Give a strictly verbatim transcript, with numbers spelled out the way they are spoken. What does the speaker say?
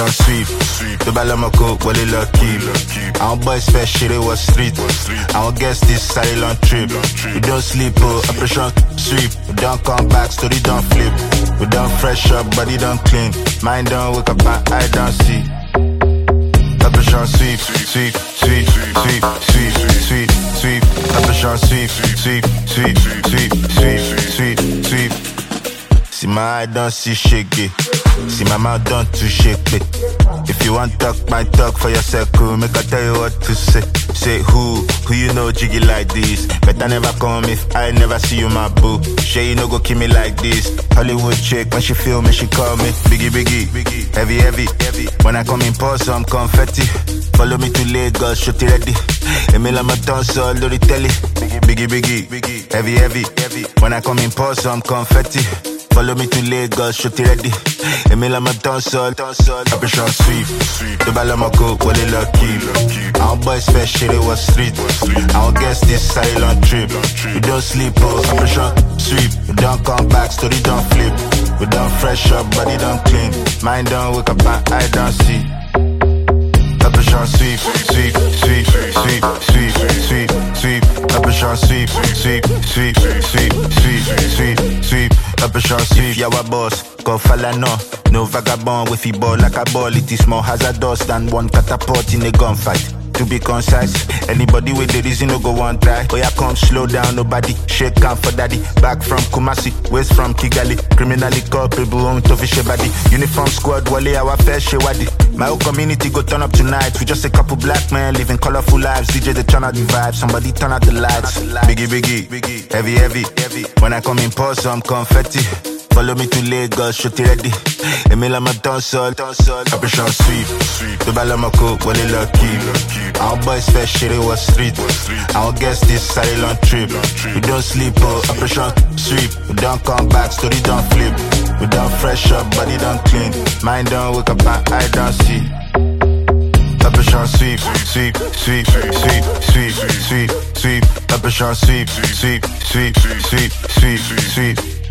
Operation sweep. The Balamako, well, it lucky. Our boys first shit, it was street. Our guest is silent trip. We don't sleep, oh, Operation sweep. We don't come back, story don't flip. We don't fresh up, body don't clean. Mind don't wake up, and I don't see. Operation sweep, sweep, sweep, sweep, sweep, sweep, sweep. Operation sweep, sweep, sweep, sweep, sweep, sweep, sweep. See my eye don't see shaky. See my mouth don't too shake it. If you want talk, my talk for your circle. Make I tell you what to say. Say who, who you know jiggy like this. Better never come if I never see you, my boo. Shay, you no go kill me like this. Hollywood chick, when she feel me, she call me Biggie, Biggie, Biggie. Heavy, heavy, heavy. When I come in, pour some confetti. Follow me to Lagos, shoot it ready. Emila Matonso, Lori Telly. Biggie, Biggie, Biggie. Heavy, heavy, heavy. When I come in, pour some confetti. Follow me to Lagos, shoot it ready. Emila Matonso, Operation sweep. The Balamako, well, it lucky. Our boys first shit, it was street. Our guest is silent trip. We don't sleep, oh, Operation sweep. We don't come back, story don't flip. We don't fresh up, body don't clean. Mind don't wake up, and I don't see. Operation sweep, sweep, sweep, sweep, sweep, sweep, sweep. Operation sweep, sweep, sweep, sweep, sweep, sweep, sweep. Operation sweep, yeah, our boss. Go follow no, no vagabond with he ball like a ball. It is more hazardous than one catapult in a gunfight. To be concise, anybody with the reason no go one try. Oh yeah, come slow down, nobody shake down for daddy. Back from Kumasi, west from Kigali. Criminally culpable, on to fish body. Uniform squad, wale our fair shewadi. My whole community go turn up tonight. We just a couple black men living colorful lives. D J they turn out the vibe, somebody turn out the lights. Biggie, biggie, biggie, heavy, heavy, heavy. When I come in, pour some confetti. Follow me to Lagos, shoot it ready. Emila Matonso, Operation sweep. The Balamako, well, it lucky. Our boys first shit, it was street. Our guest is silent trip. We don't sleep, oh, Operation sweep. We don't come back, story don't flip. We don't fresh up, body don't clean. Mind don't wake up, and I don't see. Operation sweep, sweep, sweep, sweep, sweep, sweep, sweep. Operation sweep, sweep, sweep, sweep, sweep, sweep.